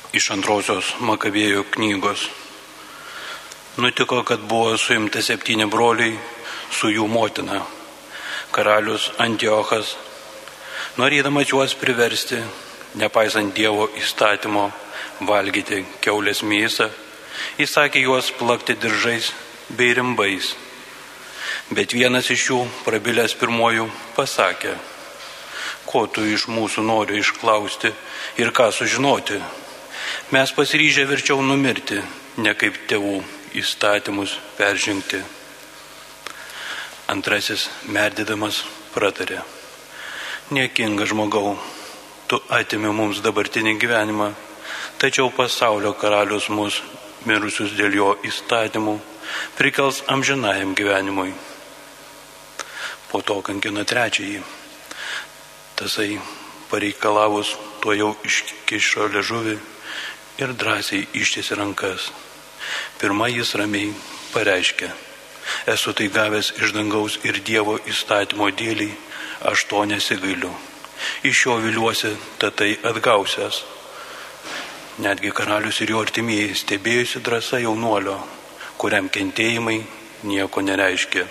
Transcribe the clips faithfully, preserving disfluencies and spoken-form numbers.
Iš antrosios Makabėjų knygos. Nutiko, kad buvo suimti septyni broliai su jų motina. Karalius Antiochas, norėdamas juos priversti, nepaisant Dievo įstatymo, valgyti kiaulės mėsą, įsakė juos plakti diržais bei rimbais. Bet vienas iš jų, prabilęs pirmojų, pasakė: ko tu iš mūsų nori išklausti ir ką sužinoti? Mes pasiryžę verčiau numirti, ne kaip tėvų įstatymus peržengti. Antrasis, merdydamas, pratarė: niekinga žmogau, tu atimi mums dabartinį gyvenimą, tačiau pasaulio karalius mus, mirusius dėl jo įstatymų, prikels amžinajam gyvenimui. Po to kankino trečiąjį. Tasai, pareikalavus, tuo jau iškišo liežuvį ir drąsiai ištiesė rankas. Pirma jis ramiai pareiškė: esu tai gavęs iš dangaus ir Dievo įstatymo dėliai, aš to nesigailiu. Iš jo viliuosi, tad tai atgausias. Netgi karalius ir jo artimieji stebėjusi drąsa jaunuolio, kuriam kentėjimai nieko nereiškia.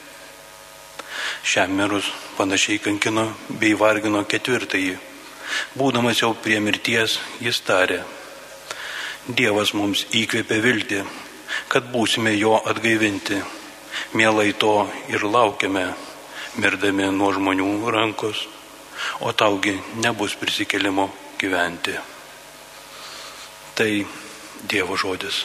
Šiam mirus panašiai kankino bei vargino ketvirtąjį. Būdamas jau prie mirties, jis tarė: Dievas mums įkvėpė viltį, kad būsime jo atgaivinti. Mielai to ir laukiame, mirdami nuo žmonių rankos, o taugi nebus prisikėlimo gyventi. Tai Dievo žodis.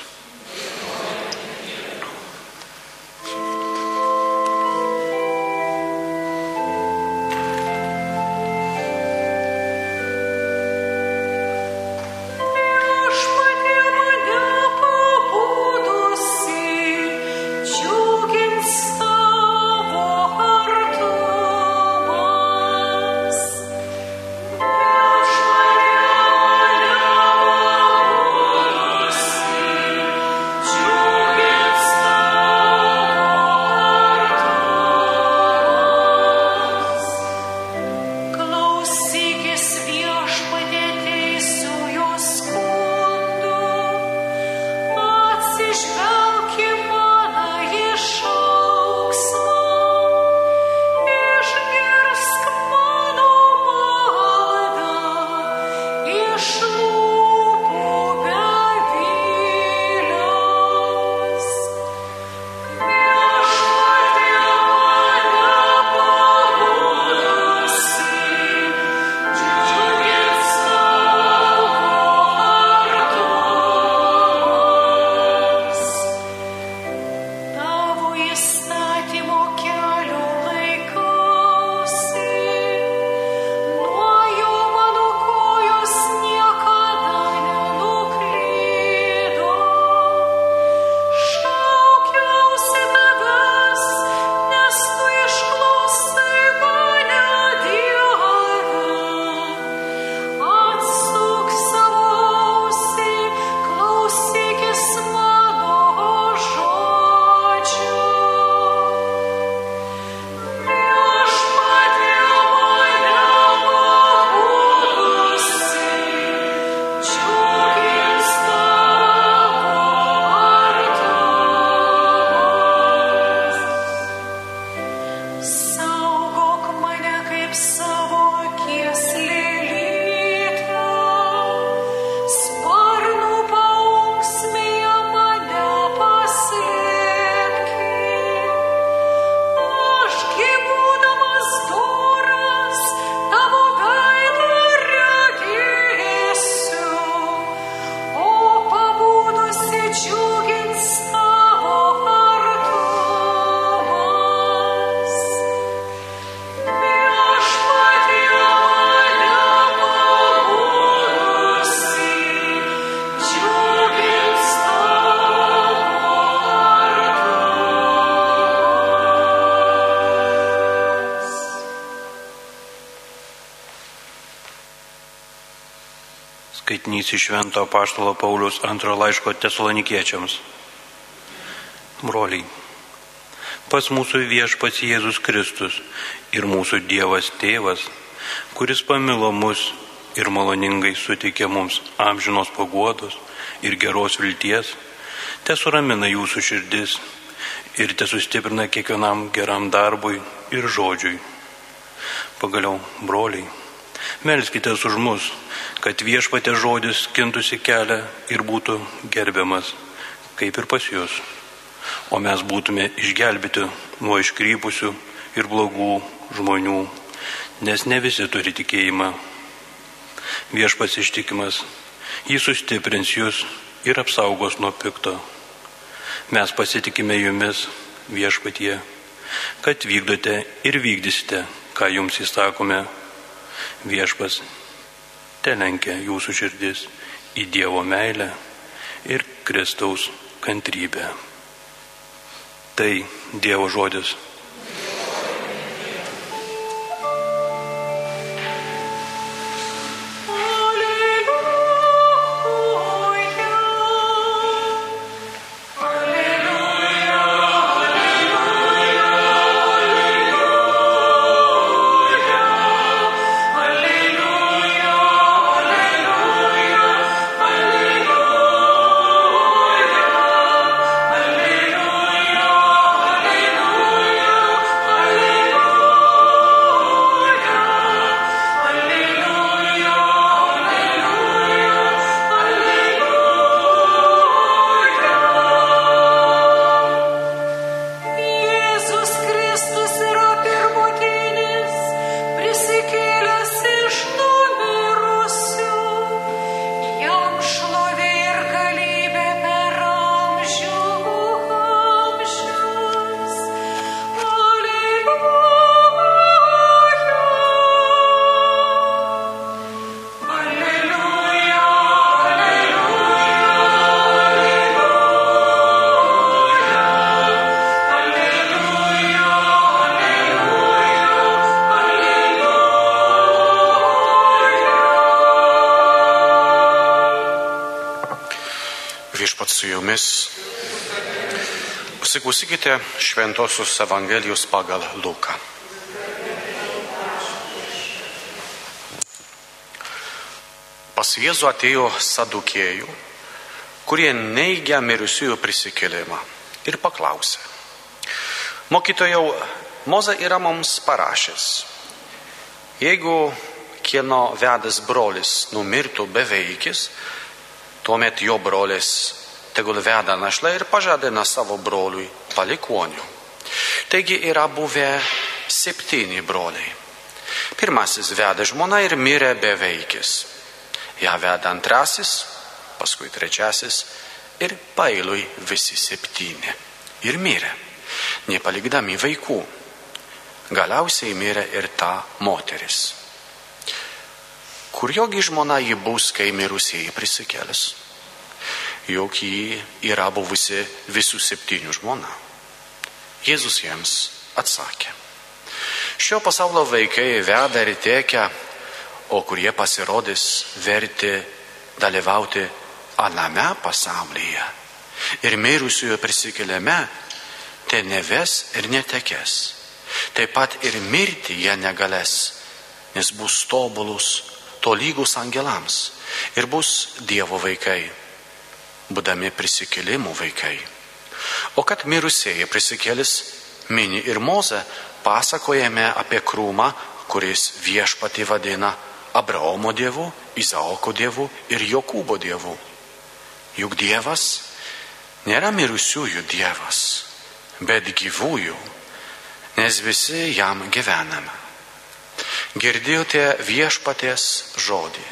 Skaitinys iš Švento apaštalo Pauliaus antro laiško Tesalonikiečiams. Broliai, pas mūsų viešpats Jėzus Kristus ir mūsų Dievas Tėvas, kuris pamilo mus ir maloningai suteikia mums amžinos paguodos ir geros vilties, te suramina jūsų širdis ir te sustiprina kiekvienam geram darbui ir žodžiui. Pagaliau, broliai, melskitės už mus, kad Viešpaties žodis kintusi kelią ir būtų gerbiamas, kaip ir pas jūs, o mes būtume išgelbėti nuo iškrypusių ir blogų žmonių, nes ne visi turi tikėjimą. Viešpats ištikimas, jis sustiprins jūs ir apsaugos nuo pikto. Mes pasitikime jumis, Viešpatie, kad vykdote ir vykdysite, ką jums įsakome. Viešpats telenkia jūsų širdis į Dievo meilę ir Kristaus kantrybę. Tai Dievo žodis. Su jumis. Pasiklausykite Šventosios Evangelijos pagal Luką. Pas Jėzų atėjo sadukėjų, kurie neigia mirusiųjų prisikėlimą, ir paklausė: Mokytojau, Mozė yra mums parašęs, jeigu kieno vedas brolis numirtų beveikis, tuomet jo brolis tegul veda našlę ir pažadina savo broliui palikuonių. Taigi yra buvę septyni broliai. Pirmasis veda žmoną ir mirė beveikis. Ja veda antrasis, paskui trečiasis ir paeiliui visi septyni. Ir mirė, nepalikdami vaikų. Galiausiai mirė ir ta moteris. Kur jogi žmona ji bus, kai mirusieji prisikėlės? Juk ji yra buvusi visų septynių žmona. Jėzus jiems atsakė: Šio pasaulio vaikai veda ir tiekia, o kurie pasirodys verti dalyvauti aname pasaulyje ir mirusiųjų prisikėlime, te neves ir netekės. Taip pat ir mirti jie negalės, nes bus tobulus, tolygus angelams ir bus Dievo vaikai, būdami prisikėlimų vaikai. O kad mirusieji prisikėlis mini ir Mozę, pasakojame apie krūmą, kuris Viešpatį vadina Abraomo dievu, Izaoko dievu ir Jokūbo dievu. Juk Dievas nėra mirusiųjų Dievas, bet gyvųjų, nes visi jam gyvename. Girdėjote Viešpaties žodį.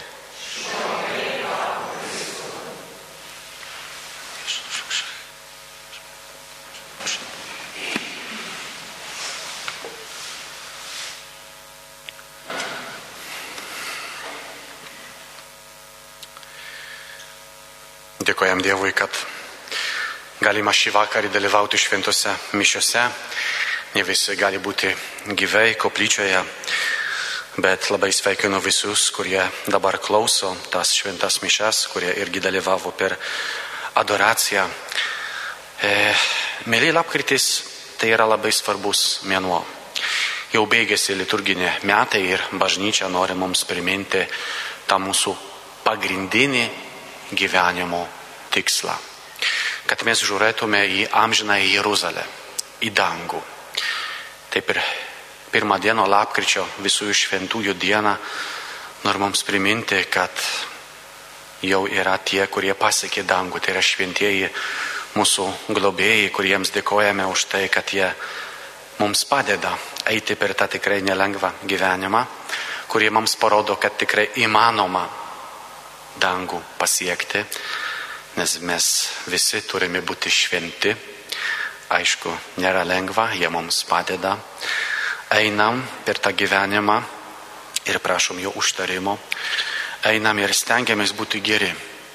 Dėkojam Dievui, kad galima šį vakarį dalyvauti šventose mišiose. Ne visi gali būti gyvai koplyčioje, bet labai sveikinu visus, kurie dabar klauso tas šventas mišes, kurie irgi dalyvavo per adoraciją. E, Mėly, lapkritis tai yra labai svarbus mėnuo. Jau baigėsi liturginė metai ir bažnyčia nori mums priminti tą mūsų pagrindinį gyvenimo tikslą. Kad mes žiūrėtume į amžiną Jeruzalę, į dangų. Taip ir pirmą dieną lapkričio visų šventųjų dieną noriu mums priminti, kad jau yra tie, kurie pasiekė dangų. Tai yra šventieji mūsų globėjai, kuriems dėkojame už tai, kad jie mums padeda eiti per tą tikrai nelengvą gyvenimą, kurie mums parodo, kad tikrai įmanoma dangų pasiekti, nes mes visi turime būti šventi. Aišku, nėra lengva, jie mums padeda. Einam per tą gyvenimą ir prašom jo užtarimo. Einam ir stengiamės būti geri.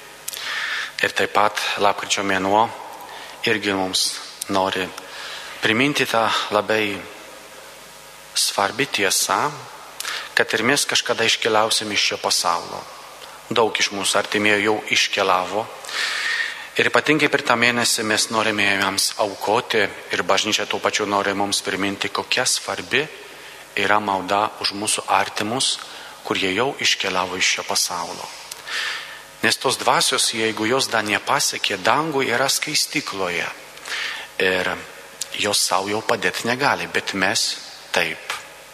Ir taip pat lapkričio mėnuo irgi mums nori priminti tą labai svarbi tiesa, kad ir mes kažkada iškeliausim iš šio pasaulio. Daug iš mūsų artimieji jau iškeliavo. Ir ypatingai per tą mėnesį mes norime jiems aukoti ir bažnyčia tuo pačiu nori mums priminti, kokia svarbi yra malda už mūsų artimus, kurie jau iškeliavo iš šio pasaulio. Nes tos dvasios, jeigu jos dar nepasiekė dangų, yra skaistykloje. Ir jos savo jau padėti negali, bet mes taip.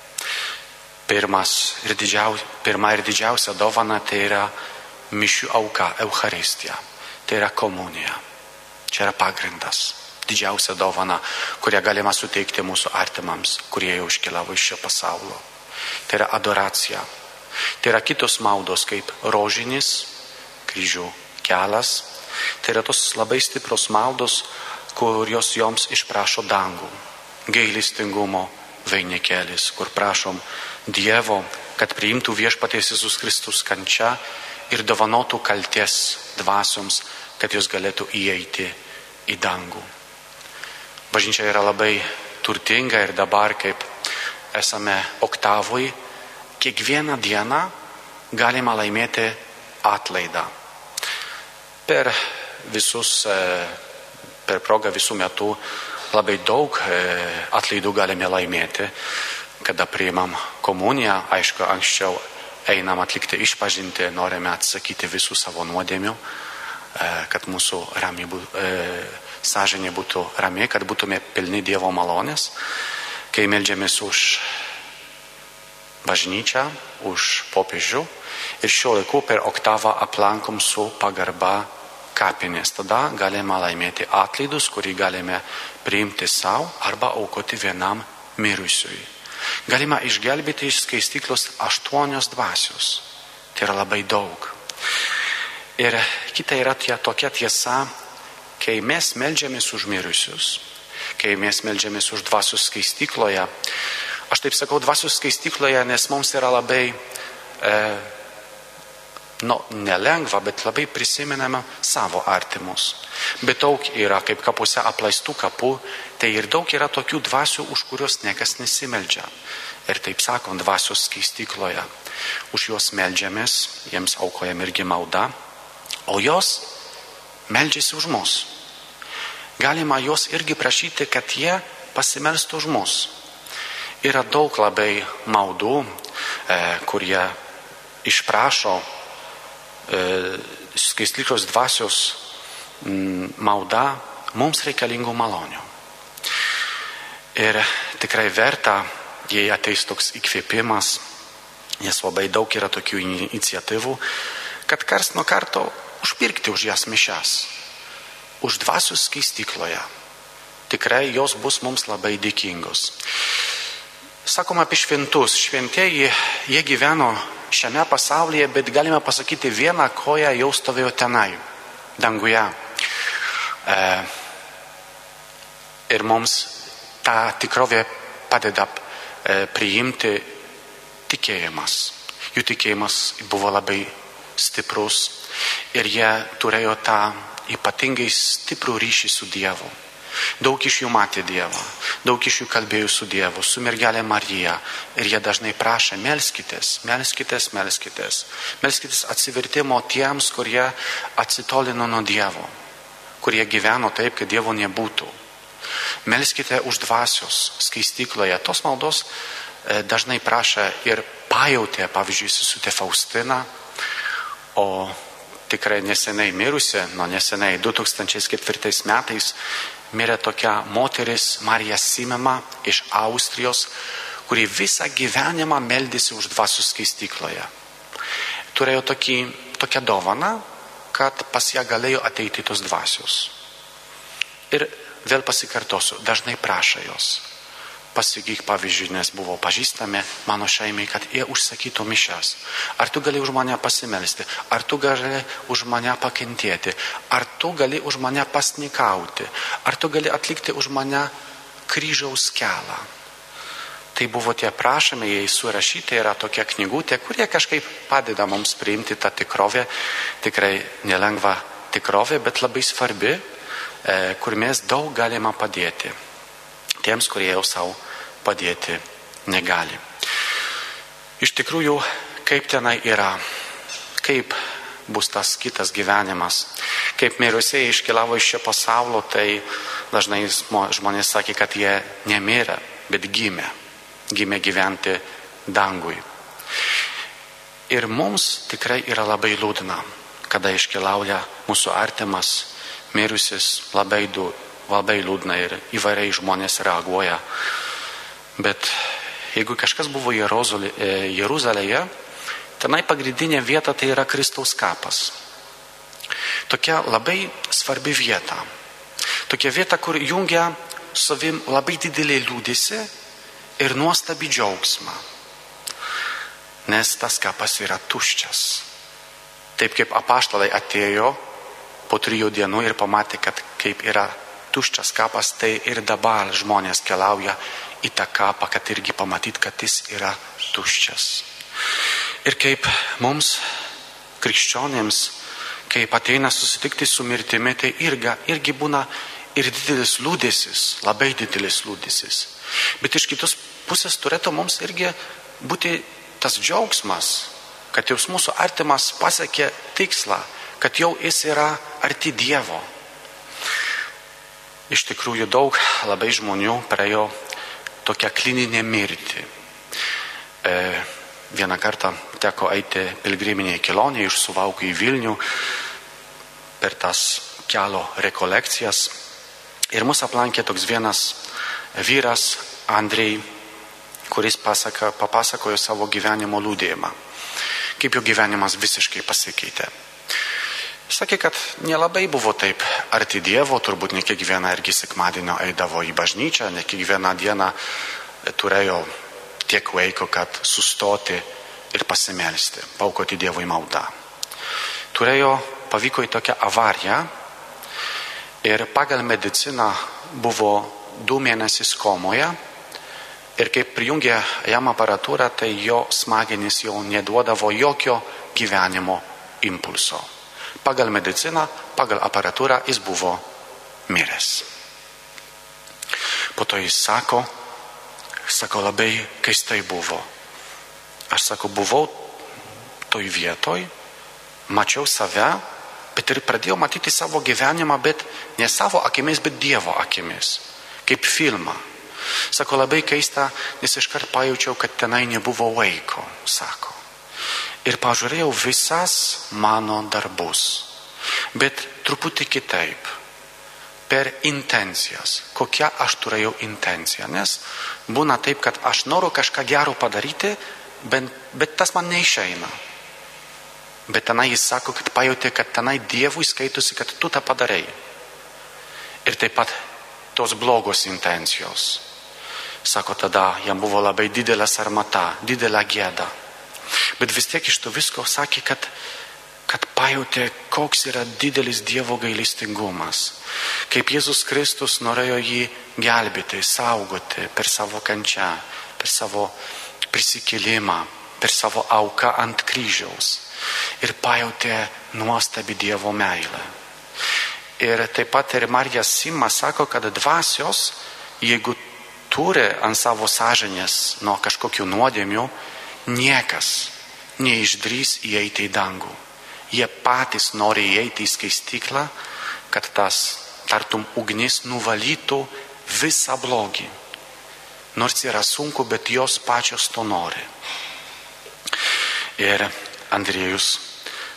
Pirmas ir didžiausia, pirma ir didžiausia dovana tai yra mišių auka, Eucharistija. Tai yra komunija. Čia yra pagrindas. Didžiausia dovana, kurią galima suteikti mūsų artimams, kurie jau iškeliavo iš šio pasaulio. Tai yra adoracija. Tai yra kitos maldos kaip rožinis, kryžių kelias. Tai yra tos labai stiprios maldos, kurios joms išprašo dangų. Gailestingumo vainikėlis, kur prašom Dievo, kad priimtų viešpaties Jėzus Kristus kančią ir dovanotų kalties dvasioms, kad jos galėtų įeiti į dangų. Bažnyčia yra labai turtinga ir dabar, kaip esame oktavui, kiekvieną dieną galima laimėti atlaidą. Per visus, per progą visų metų labai daug atlaidų galime laimėti, kada priimam komuniją. Aišku, anksčiau einam atlikti išpažintį, norime atsakyti visų savo nuodėmių, kad mūsų rami, sąžinė būtų rami, kad būtume pilni Dievo malonės. Kai meldžiamės už bažnyčią, už popiežių ir šiuo laiku per oktavą aplankom su pagarba kapinės. Tada galime laimėti atlaidus, kurį galime priimti savo arba aukoti vienam mirusiui. Galima išgelbėti iš skaistyklos aštuonios dvasios. Tai yra labai daug. Ir kita yra tie, tokia tiesa, kai mes meldžiamės už mirusius, kai mes meldžiamės už dvasios skaistykloje. Aš taip sakau dvasios skaistykloje, nes mums yra labai, e, nu, nelengva, bet labai prisimename savo artimus. Bet daug yra, kaip kapuose apleistų kapų, tai ir daug yra tokių dvasių, už kurios niekas nesimeldžia. Ir taip sakom, dvasios skaistykloje. Už juos meldžiamės, jiems aukojam irgi maldą, o jos meldžiasi už mus. Galima juos irgi prašyti, kad jie pasimelstų už mus. Yra daug labai maldų, e, kurie išprašo e, skaistyklos dvasios m, malda mums reikalingų malonių. Ir tikrai verta, jei ateis toks įkvėpimas, nes labai daug yra tokių iniciatyvų, kad kars nuo karto užpirkti už jas mišias, už dvasios skaistykloje. Tikrai jos bus mums labai dėkingos. Sakoma apie šventus. Šventieji, jie gyveno šiame pasaulyje, bet galime pasakyti, vieną koją jau stovėjo tenai, danguje. E, ir mums tą tikrovę padeda e, priimti tikėjimas. Jų tikėjimas buvo labai stiprus ir jie turėjo tą ypatingai stiprų ryšį su Dievu. Daug iš jų matė Dievą, daug iš jų kalbėjo su Dievu, su mergelė Marija. Ir jie dažnai prašė, melskitės, melskitės, melskitės. Melskitės atsivertimo tiems, kurie atsitolino nuo Dievo, kurie gyveno taip, kad Dievo nebūtų. Melskite už dvasios skaistykloje. Tos maldos dažnai prašė ir pajautė, pavyzdžiui, sesutė Faustina, o tikrai neseniai mirusi, nuo neseniai du tūkstančiai ketvirtais metais mirė tokia moteris Marija Simema iš Austrijos, kuri visą gyvenimą meldėsi už dvasių skaistykloje. Turėjo tokį, tokią dovaną, kad pas ją galėjo ateiti tos dvasios. Ir vėl pasikartosiu, dažnai prašo jos. Pasigyk, pavyzdžiui, nes buvo pažįstami mano šeimai, kad jie užsakytų mišias. Ar tu gali už mane pasimelsti? Ar tu gali už mane pakentėti? Ar tu gali už mane pasnikauti? Ar tu gali atlikti už mane kryžiaus kelią? Tai buvo tie prašymai, jie surašyti, yra tokia knygutė, kurie kažkaip padeda mums priimti tą tikrovę. Tikrai nelengva tikrovė, bet labai svarbi, kur mes daug galime padėti tiems, kurie jau savo padėti negali. Iš tikrųjų, kaip tenai yra, kaip bus tas kitas gyvenimas, kaip mirusieji iškeliavo iš šio pasaulio, tai dažnai žmonės sakė, kad jie nemirė, bet gimė, gimė gyventi dangui. Ir mums tikrai yra labai liūdna, kada iškeliauja mūsų artimas, mirusis, labai du. Labai liūdna ir įvairiai žmonės reaguoja. Bet jeigu kažkas buvo Jeruzalėje, tenai pagrindinė vieta tai yra Kristaus kapas. Tokia labai svarbi vieta. Tokia vieta, kur jungia savim labai didelį liūdesį ir nuostabį džiaugsmą. Nes tas kapas yra tuščias. Taip kaip apaštalai atėjo po trijų dienų ir pamatė, kad kaip yra tuščias kapas, tai ir dabar žmonės keliauja į tą kapą, kad irgi pamatyt, kad jis yra tuščias. Ir kaip mums, krikščionėms, kaip ateina susitikti su mirtimi, tai irgi, irgi būna ir didelis liūdėsis, labai didelis liūdėsis. Bet iš kitos pusės turėtų mums irgi būti tas džiaugsmas, kad jau mūsų artimas pasiekė tikslą, kad jau jis yra arti Dievo. Iš tikrųjų daug labai žmonių praėjo tokią klininę mirtį. E, vieną kartą teko eiti pilgriminėje kelionėje iš Suvalkų į Vilnių per tas kelio rekolekcijas. Ir mus aplankė toks vienas vyras, Andrei, kuris pasaka, papasakojo savo gyvenimo liūdėjimą. Kaip jo gyvenimas visiškai pasikeitė. Sakė, kad nelabai buvo taip arti Dievo, turbūt ne kiekvieną irgi sekmadienio eidavo į bažnyčią, ne kiekvieną dieną turėjo tiek laiko, kad sustoti ir pasimelsti, paaukoti Dievui maldą. Turėjo, pavyko į tokią avariją ir pagal mediciną buvo du mėnesius komoje ir kaip prijungė jam aparatūrą, tai jo smegenys jau neduodavo jokio gyvenimo impulso. Pagal mediciną, pagal aparatūrą jis buvo miręs. Po to jis sako, sako labai keistai buvo. Aš sako, buvau toj vietoj, mačiau save, bet ir pradėjau matyti savo gyvenimą, bet ne savo akimis, bet Dievo akimis, kaip filmą. Sako, labai keista, nes iškart pajaučiau, kad tenai nebuvo laiko, sako. Ir pažiūrėjau visas mano darbus, bet truputį kitaip, per intencijas, kokią aš turėjau intenciją, nes būna taip, kad aš noriu kažką gero padaryti, bet, bet tas man neišeina. Bet tenai jis sako, kad pajutė, kad tenai Dievui skaitosi, kad tu tą padarai. Ir taip pat tos blogos intencijos. Sako, tada jam buvo labai didelė sarmata, didelė gėda. Bet vis tiek iš to visko sakė, kad, kad pajutė, koks yra didelis Dievo gailestingumas. Kaip Jėzus Kristus norėjo jį gelbėti, saugoti per savo kančią, per savo prisikėlimą, per savo auką ant kryžiaus. Ir pajutė nuostabi Dievo meilę. Ir taip pat ir Marija Sima sako, kad dvasios, jeigu turi ant savo sąžinės nuo kažkokių nuodėmių, niekas neišdrys įeiti į dangų. Jie patys nori įeiti į skaistyklą, kad tas tartum ugnis nuvalytų visą blogį. Nors yra sunku, bet jos pačios to nori. Ir Andriejus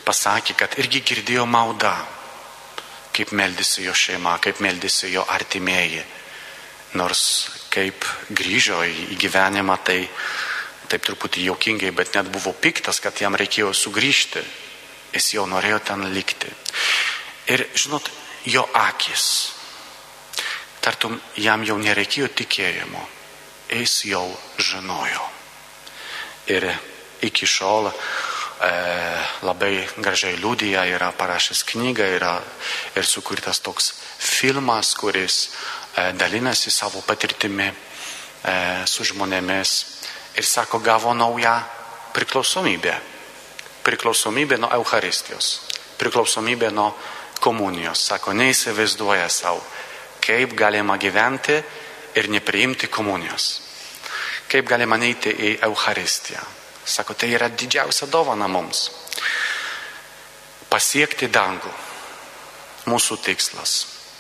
pasakė, kad irgi girdėjo maldą, kaip meldėsi jo šeima, kaip meldėsi jo artimieji. Nors kaip grįžo į gyvenimą, tai taip truputį juokingai, bet net buvo piktas, kad jam reikėjo sugrįžti. Jis jau norėjo ten likti. Ir žinot, jo akis, tartum jam jau nereikėjo tikėjimo, jis jau žinojo. Ir iki šiol e, labai gražiai liudija, yra parašęs knygą, yra ir sukurtas toks filmas, kuris e, dalinasi savo patirtimi e, su žmonėmis ir sako, gavo naują priklausomybę. Priklausomybė nuo Eucharistijos, priklausomybė nuo komunijos. Sako, neįsivaizduoja savo, kaip galima gyventi ir nepriimti komunijos. Kaip galima neiti į Eucharistiją. Sako, tai yra didžiausia dovana mums. Pasiekti dangų. Mūsų tikslas.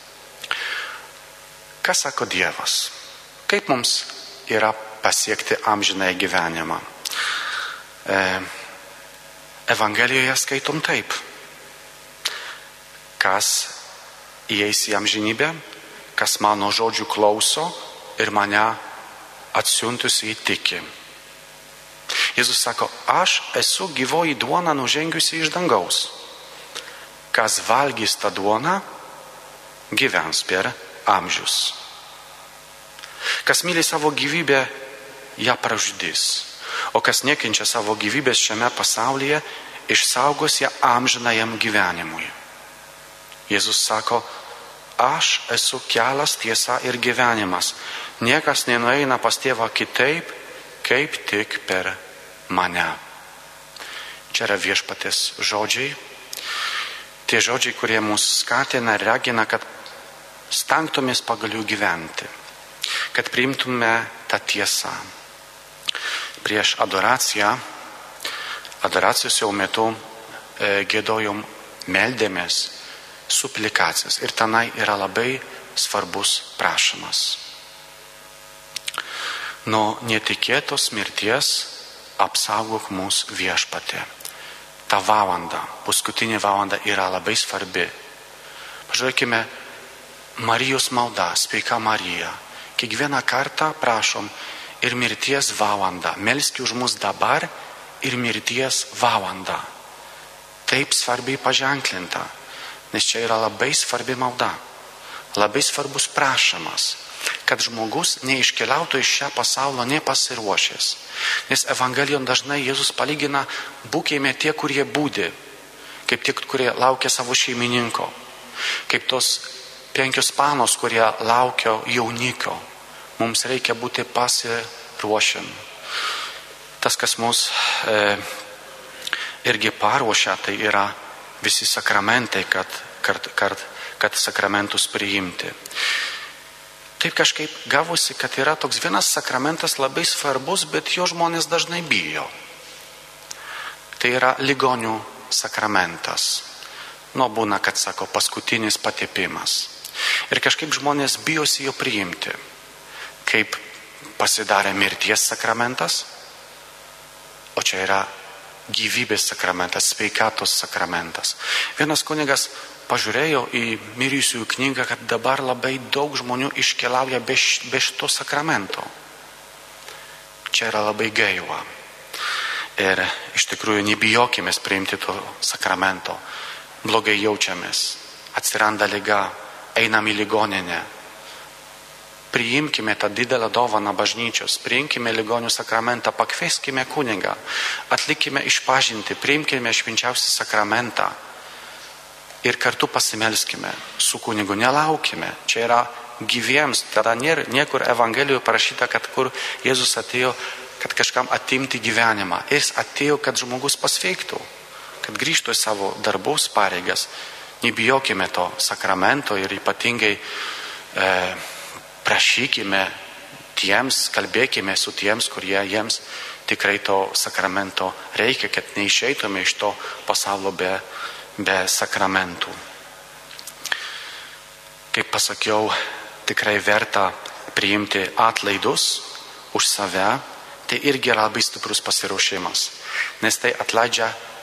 Ką sako Dievas? Kaip mums yra pasiekti amžinąjį gyvenimą? E, Evangelijoje skaitom taip. Kas įeis į amžinybę, kas mano žodžių klauso ir mane atsiuntusi įtiki. Jėzus sako, aš esu gyvoji duona nužengiusi iš dangaus. Kas valgys tą duoną, gyvens per amžius. Kas myli savo gyvybę, ją pražudys. O kas nekenčia savo gyvybės šiame pasaulyje, išsaugos ją amžinajam gyvenimui. Jėzus sako, aš esu kelias, tiesa ir gyvenimas. Niekas nenueina pas tėvą kitaip, kaip tik per mane. Čia yra viešpatės žodžiai. Tie žodžiai, kurie mus skatina ir ragina, kad stengtumės pagal jų gyventi. Kad priimtume tą tiesą. Prieš adoraciją, adoracijos jau metu e, gėdojom, meldėmės, suplikacijas. Ir tenai yra labai svarbus prašymas. Nuo netikėtos mirties apsaugok mus viešpatė. Ta valanda, paskutinė valanda yra labai svarbi. Pažiūrėkime, Marijos malda, sveika Marija. Kiekvieną kartą prašom ir mirties valandą. Melski už mus dabar ir mirties valandą. Taip svarbiai paženklinta, nes čia yra labai svarbi malda. Labai svarbus prašymas, kad žmogus neiškeliautų iš šią pasaulio nepasiruošęs. Nes Evangelijon dažnai Jėzus palygina, būkime tie, kurie būdi, kaip tie, kurie laukia savo šeimininko, kaip tos penkios panos, kurie laukia jaunikio. Mums reikia būti pasiruošę. Tas, kas mus e, irgi paruošia, tai yra visi sakramentai, kad, kad, kad, kad sakramentus priimti. Taip kažkaip gavosi, kad yra toks vienas sakramentas labai svarbus, bet jo žmonės dažnai bijo. Tai yra ligonių sakramentas. Nu, būna, kad sako, paskutinis patepimas. Ir kažkaip žmonės bijosi jo priimti. Kaip pasidarė mirties sakramentas, o čia yra gyvybės sakramentas, sveikatos sakramentas. Vienas kunigas pažiūrėjo į mirusiųjų knygą, kad dabar labai daug žmonių iškeliauja be, be šito sakramento. Čia yra labai gaila. Ir iš tikrųjų nebijokime priimti to sakramento. Blogai jaučiamės, atsiranda liga, einam į ligoninę. Priimkime tą didelę dovaną bažnyčios, priimkime ligonių sakramentą, pakvieskime kunigą, atlikime išpažinti, priimkime švenčiausią sakramentą ir kartu pasimelskime su kunigu, nelaukime. Čia yra gyviems, tada nėra niekur Evangelijoje parašyta, kad kur Jėzus atėjo, kad kažkam atimti gyvenimą. Jis atėjo, kad žmogus pasveiktų, kad grįžtų į savo darbus, pareigas. Nebijokime to sakramento ir ypatingai e, prašykime tiems, kalbėkime su tiems, kurie jiems tikrai to sakramento reikia, kad neišeitume iš to pasaulio be, be sakramentų. Kaip pasakiau, tikrai verta priimti atlaidus už save, tai irgi yra labai stiprus pasiruošimas, nes tai atleidžia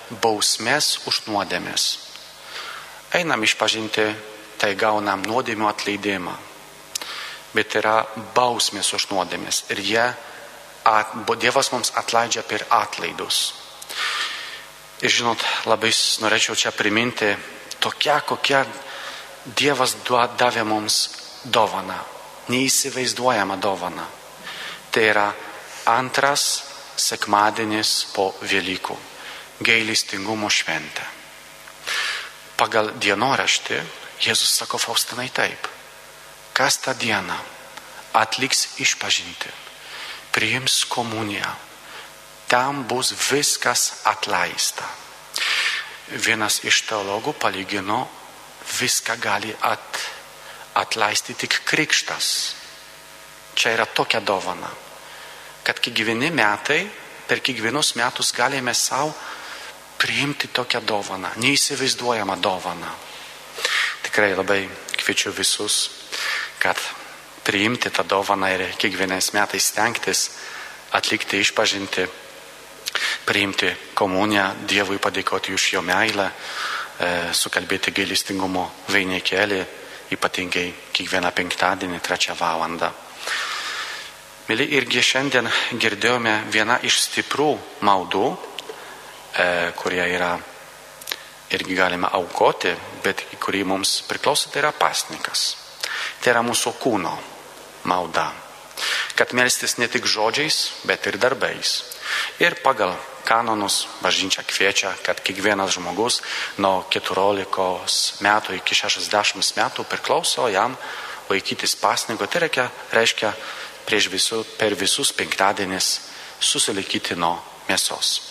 bausmės už nuodėmės. Einam išpažinti, tai gaunam nuodėmių atleidimą. Bet yra bausmės už nuodėmės. Ir jie, at, Dievas mums atleidžia per atlaidus. Ir žinot, labai norėčiau čia priminti tokia, kokia Dievas davė mums dovaną. Neįsivaizduojama dovana. Tai yra antras sekmadienis po Velykų. Gailestingumo šventė. Pagal dienoraštį Jėzus sako Faustinai taip. Kas tą dieną atliks išpažinti, priims komuniją, tam bus viskas atleista. Vienas iš teologų palygino, viską gali at, atleisti tik krikštas. Čia yra tokia dovana, kad kiekvieni metai, per kiekvienus metus galime savo priimti tokią dovaną, neįsivaizduojamą dovaną. Tikrai labai kviečiu visus, kad priimti tą dovaną ir kiekvienais metais stengtis atlikti išpažinti, priimti komuniją, Dievui padėkoti už jo meilę, e, sukalbėti gailestingumo vainikėlį, ypatingai kiekvieną penktadienį, trečią valandą. Mėly, irgi šiandien girdėjome vieną iš stiprių maldų, e, kurie yra irgi galime aukoti, bet kurį mums priklauso, tai yra pasninkas. Tai yra mūsų kūno malda. Kad melstis ne tik žodžiais, bet ir darbais. Ir pagal kanonus bažnyčia kviečia, kad kiekvienas žmogus nuo keturiolikos metų iki šešiasdešimt metų priklauso jam laikytis pasninko. Tai reikia, reiškia prieš visu, per visus penktadienis susilaikyti nuo mėsos.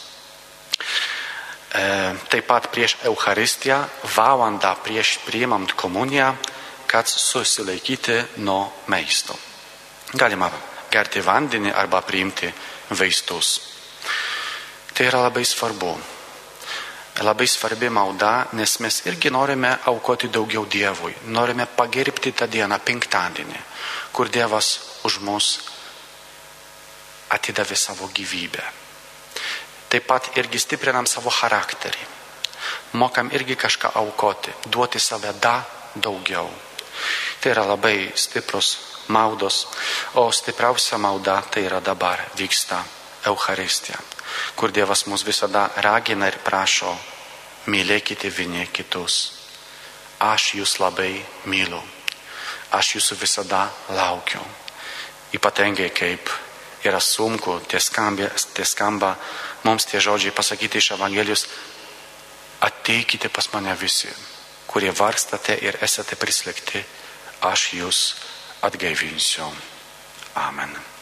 E, taip pat prieš Eucharistiją, valandą prieš priimant komuniją, kad susilaikyti nuo maisto. Galima gerti vandenį arba priimti vaistus. Tai yra labai svarbu. Labai svarbi malda, nes mes irgi norime aukoti daugiau Dievui. Norime pagerbti tą dieną penktadienį, kur Dievas už mus atidavė savo gyvybę. Taip pat irgi stiprinam savo charakterį. Mokam irgi kažką aukoti, duoti save da daugiau. Tai yra labai stiprus maldos, o stipriausia malda tai yra dabar vyksta Eucharistija, kur Dievas mus visada ragina ir prašo, mylėkite vieni kitus. Aš jūs labai myliu, aš jūsų visada laukiu. Ypatingai kaip yra sunku, tie skamba, tie skamba mums tie žodžiai pasakyti iš Evangelijos, ateikite pas mane visi, kurie varstate ir esate prislėgti, aš jūs atgaivinsiu. Amen.